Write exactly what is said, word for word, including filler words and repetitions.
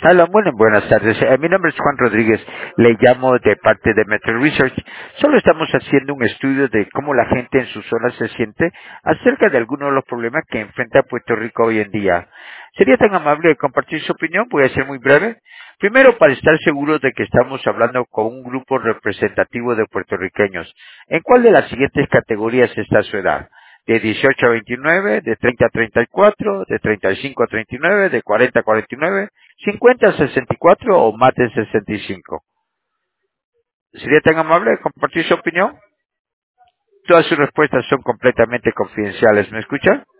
Hola, bueno, buenas tardes. Eh, mi nombre es Juan Rodríguez. Le llamo de parte de Metro Research. Solo estamos haciendo un estudio de cómo la gente en su zona se siente acerca de algunos de los problemas que enfrenta Puerto Rico hoy en día. ¿Sería tan amable de compartir su opinión? Voy a ser muy breve. Primero, para estar seguros de que estamos hablando con un grupo representativo de puertorriqueños. ¿En cuál de las siguientes categorías está su edad? De dieciocho a veintinueve, de treinta a treinta y cuatro, de treinta y cinco a treinta y nueve, de cuarenta a cuarenta y nueve, cincuenta a sesenta y cuatro o más de sesenta y cinco. ¿Sería tan amable de compartir su opinión? Todas sus respuestas son completamente confidenciales. ¿Me escucha?